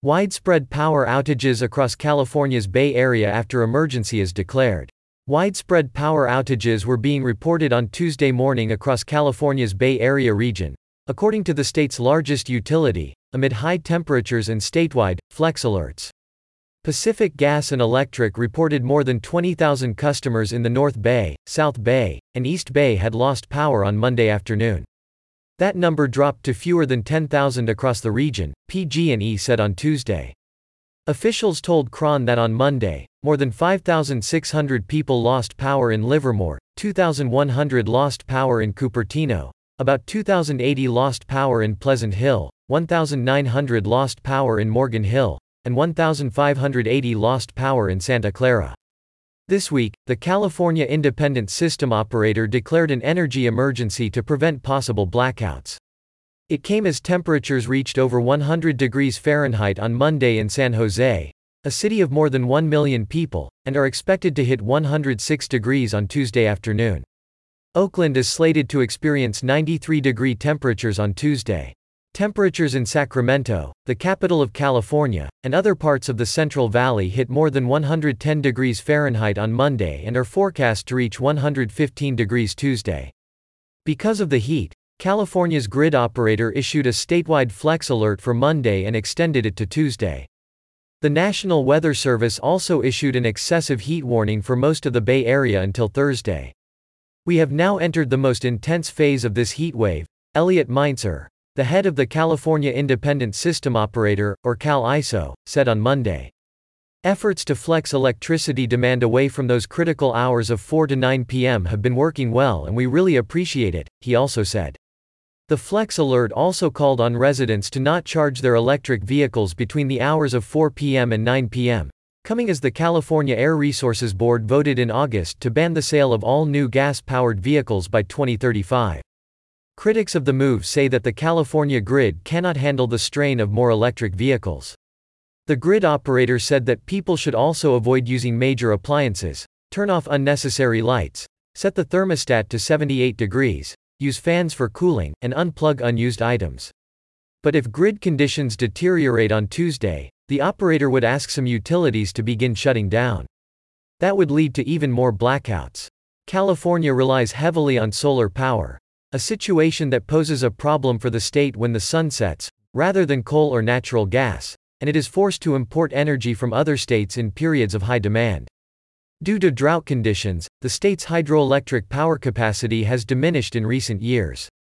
Widespread power outages across California's Bay Area after emergency is declared. Widespread power outages were being reported on Tuesday morning across California's Bay Area region, according to the state's largest utility, amid high temperatures and statewide flex alerts. Pacific Gas and Electric reported more than 20,000 customers in the North Bay, South Bay, and East Bay had lost power on Monday afternoon. That number dropped to fewer than 10,000 across the region, PG&E said on Tuesday. Officials told KRON that on Monday, more than 5,600 people lost power in Livermore, 2,100 lost power in Cupertino, about 2,080 lost power in Pleasant Hill, 1,900 lost power in Morgan Hill, and 1,580 lost power in Santa Clara. This week, the California Independent System Operator declared an energy emergency to prevent possible blackouts. It came as temperatures reached over 100 degrees Fahrenheit on Monday in San Jose, a city of more than 1 million people, and are expected to hit 106 degrees on Tuesday afternoon. Oakland is slated to experience 93-degree temperatures on Tuesday. Temperatures in Sacramento, the capital of California, and other parts of the Central Valley hit more than 110 degrees Fahrenheit on Monday and are forecast to reach 115 degrees Tuesday. Because of the heat, California's grid operator issued a statewide flex alert for Monday and extended it to Tuesday. The National Weather Service also issued an excessive heat warning for most of the Bay Area until Thursday. "We have now entered the most intense phase of this heat wave," Elliot Meintzer, the head of the California Independent System Operator, or CAISO, said on Monday. Efforts to flex electricity demand away from those critical hours of 4 to 9 p.m. have been working well and we really appreciate it, he also said. The flex alert also called on residents to not charge their electric vehicles between the hours of 4 p.m. and 9 p.m., coming as the California Air Resources Board voted in August to ban the sale of all new gas-powered vehicles by 2035. Critics of the move say that the California grid cannot handle the strain of more electric vehicles. The grid operator said that people should also avoid using major appliances, turn off unnecessary lights, set the thermostat to 78 degrees, use fans for cooling, and unplug unused items. But if grid conditions deteriorate on Tuesday, the operator would ask some utilities to begin shutting down. That would lead to even more blackouts. California relies heavily on solar power, a situation that poses a problem for the state when the sun sets, rather than coal or natural gas, and it is forced to import energy from other states in periods of high demand. Due to drought conditions, the state's hydroelectric power capacity has diminished in recent years.